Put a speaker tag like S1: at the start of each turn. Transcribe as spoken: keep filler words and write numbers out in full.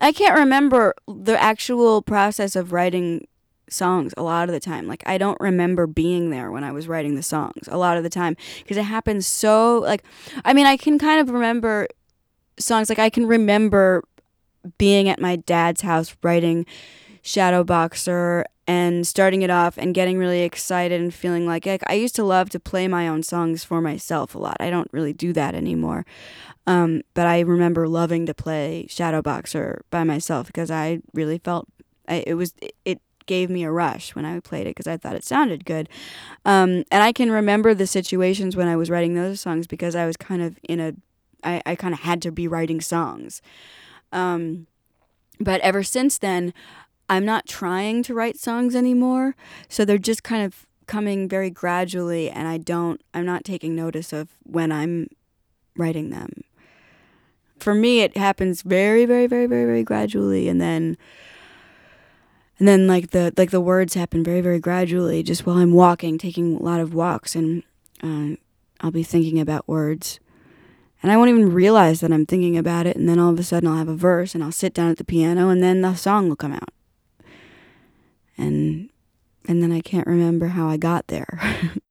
S1: I can't remember the actual process of writing songs a lot of the time. Like, I don't remember being there when I was writing the songs a lot of the time because it happens so, like, I mean, I can kind of remember songs. Like, I can remember being at my dad's house writing Shadowboxer and starting it off and getting really excited and feeling like, like I used to love to play my own songs for myself a lot. I don't really do that anymore. Um, but I remember loving to play Shadowboxer by myself because I really felt I, it was it, it gave me a rush when I played it because I thought it sounded good. Um, and I can remember the situations when I was writing those songs because I was kind of in a I, I kind of had to be writing songs. Um, but ever since then, I'm not trying to write songs anymore. So they're just kind of coming very gradually, and I don't, I'm not taking notice of when I'm writing them. For me, it happens very, very, very, very, very gradually, and then, and then like the like the words happen very, very gradually, just while I'm walking, taking a lot of walks, and uh, I'll be thinking about words, and I won't even realize that I'm thinking about it, and then all of a sudden I'll have a verse, and I'll sit down at the piano, and then the song will come out. And and then I can't remember how I got there.